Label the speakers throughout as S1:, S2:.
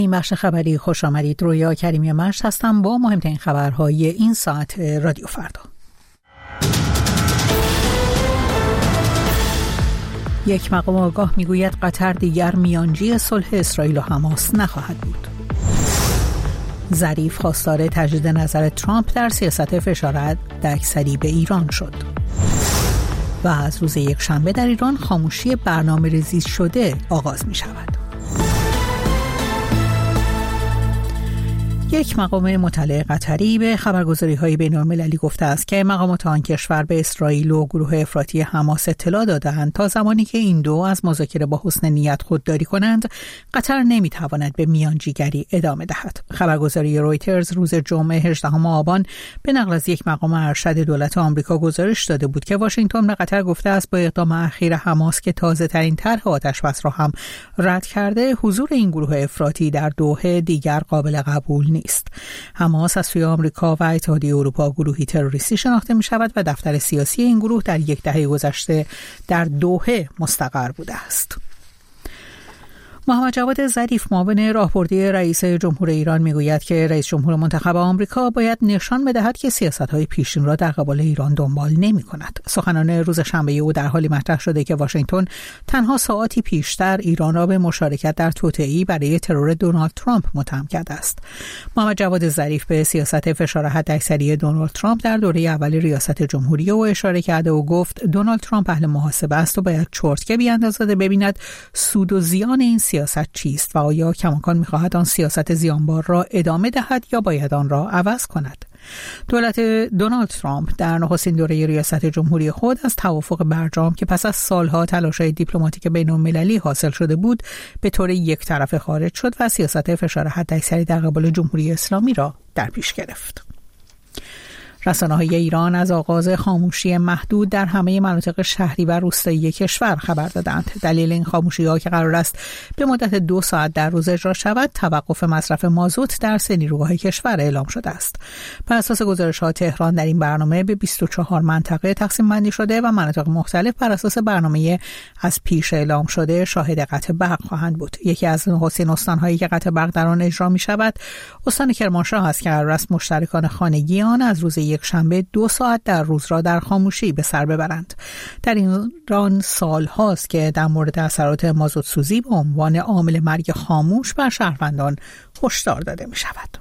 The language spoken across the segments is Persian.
S1: این بخش خبری خوش آمدید. رویا کریمی مشت هستم با مهمترین خبرهای این ساعت رادیو فردا. یک مقام آگاه میگوید قطر دیگر میانجی صلح اسرائیل و حماس نخواهد بود. ظریف خواستار تجدید نظر ترامپ در سیاست فشار حداکثری به ایران شد. و از روز یک شنبه در ایران خاموشی برنامه‌ریزی شده آغاز می شود. یک مقام مطلع قطری به خبرگزاری‌های بین‌المللی گفته است که مقامات آن کشور به اسرائیل و گروه افراطی حماس اطلاع داده‌اند تا زمانی که این دو از مذاکره با حسن نیت خودداری کنند، قطر نمی‌تواند به میانجیگری ادامه دهد. خبرگزاری رویترز روز جمعه 18 آبان به نقل از یک مقام ارشد دولت آمریکا گزارش داده بود که واشنگتن به قطر گفته است با اقدام اخیر حماس که تازه‌ترین طرح آتش‌بس را هم رد کرده، حضور این گروه افراطی در دوحه دیگر قابل قبول نیست. حماس از سوی آمریکا و اتحادیه اروپا گروهی تروریستی شناخته می شود و دفتر سیاسی این گروه در یک دهه گذشته در دوحه مستقر بوده است. محمد جواد ظریف معاون راهبردی رئیس جمهور ایران میگوید که رئیس جمهور منتخب آمریکا باید نشان بدهد که سیاست‌های پیشین را در قبال ایران دنبال نمی‌کند. سخنان روز شنبه او در حالی مطرح شده که واشنگتن تنها ساعاتی پیشتر ایران را به مشارکت در توطئه‌ای برای ترور دونالد ترامپ متهم کرده است. محمد جواد ظریف به سیاست فشار حداکثری دونالد ترامپ در دوره اول ریاست جمهوری او اشاره کرده و گفت دونالد ترامپ اهل محاسبه است و باید چرتکه بیاندازد ببیند سود و زیان این سیاست چیست و آیا کماکان می‌خواهد آن سیاست زیانبار را ادامه دهد یا باید آن را عوض کند. دولت دونالد ترامپ در نخستین دوره ریاست جمهوری خود از توافق برجام که پس از سالها تلاش‌های دیپلماتیک بین‌المللی حاصل شده بود به طور یک طرفه خارج شد و سیاست فشار حداکثری در قبال جمهوری اسلامی را در پیش گرفت. رسانه‌های ایران از آغاز خاموشی محدود در همه مناطق شهری و روستایی کشور خبر دادند. دلیل این خاموشی‌ها که قرار است به مدت 2 ساعت در روز اجرا شود، توقف مصرف مازوت در 3 نیروگاه کشور اعلام شده است. بر اساس گزارش‌ها تهران در این برنامه به 24 منطقه تقسیم بندی شده و مناطق مختلف بر اساس برنامه از پیش اعلام شده شاهد قطع برق خواهند بود. یکی از نخستین استان‌هایی که قطع برق در آن اجرا می‌شود، استان کرمانشاه است که قرار است مشترکان خانگی آن از روز یک شنبه 2 ساعت در روز را در خاموشی به سر ببرند. در ایران سال هاست که در مورد اثرات مازوت سوزی به عنوان عامل مرگ خاموش بر شهروندان هشدار داده می شود.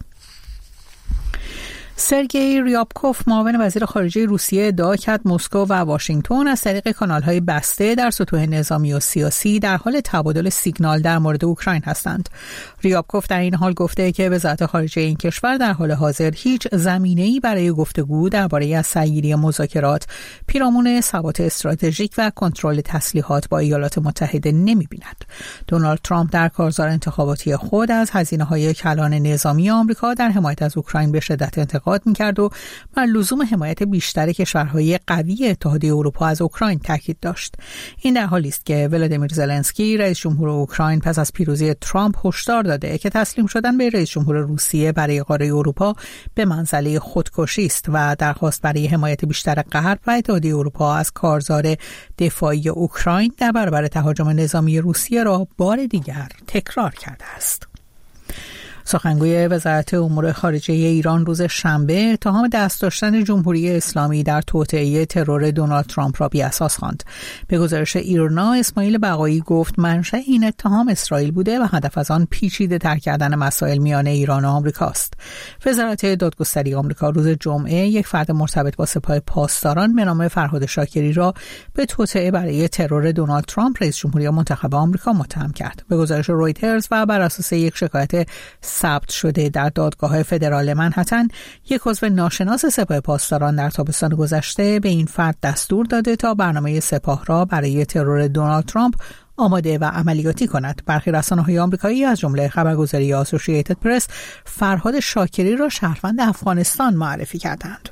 S1: سرگئی ریابکوف معاون وزیر خارجه روسیه ادعا کرد مسکو و واشنگتن از طریق کانال‌های بسته در سطوح نظامی و سیاسی در حال تبادل سیگنال در مورد اوکراین هستند. ریابکوف در این حال گفته که وزارت خارجه این کشور در حال حاضر هیچ زمینه‌ای برای گفتگو درباره از سرگیری مذاکرات پیرامون ثبات استراتژیک و کنترل تسلیحات با ایالات متحده نمی‌بیند. دونالد ترامپ در کارزار انتخاباتی خود از هزینه‌های کلان نظامی آمریکا در حمایت از اوکراین به شدت انتقاد می‌کرد و بر لزوم حمایت بیشتر کشورهای قوی اتحادیه اروپا از اوکراین تاکید داشت. این در حالی است که ولادیمیر زلنسکی رئیس جمهور اوکراین پس از پیروزی ترامپ هشدار داده که تسلیم شدن به رئیس جمهور روسیه برای قاره اروپا به منزله خودکشی است و درخواست برای حمایت بیشتر غرب و اتحادیه اروپا از کارزار دفاعی اوکراین در برابر تهاجم نظامی روسیه را بار دیگر تکرار کرده است. سخنگوی وزارت امور خارجه ایران روز شنبه اتهام دست داشتن جمهوری اسلامی در توطئه ترور دونالد ترامپ را بی‌اساس خواند. به گزارش ایرنا، اسماعیل بقایی گفت منشأ این اتهام اسرائیل بوده و هدف از آن پیچیده‌تر کردن مسائل میان ایران و آمریکاست. وزارت دادگستری آمریکا روز جمعه یک فرد مرتبط با سپاه پاسداران به نام فرهاد شاکری را به توطئه برای ترور دونالد ترامپ رئیس جمهوری منتخب آمریکا متهم کرد. به گزارش رویترز و بر اساس یک شکایت ثبت شده در دادگاه فدرال منهتن، یک عضو ناشناس سپاه پاسداران در تابستان گذشته به این فرد دستور داده تا برنامه سپاه را برای ترور دونالد ترامپ آماده و عملیاتی کند. برخی رسانه‌های آمریکایی از جمله خبرگزاری آسوشییتد پرس فرهاد شاکری را شهروند افغانستان معرفی کردند.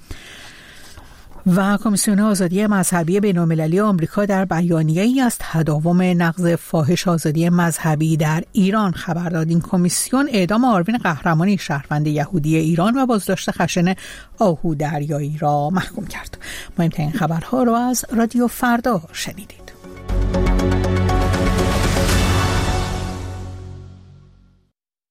S1: و کمیسیون آزادی مذهبی بین‌المللی آمریکا در بیانیه‌ای از تداوم نقض فاحش آزادی مذهبی در ایران خبر داد. این کمیسیون اعدام آروین قهرمانی شهروند یهودی ایران و بازداشت خشن آهو دریایی را محکوم کرد. مهمترین خبرها را از رادیو فردا شنیدید.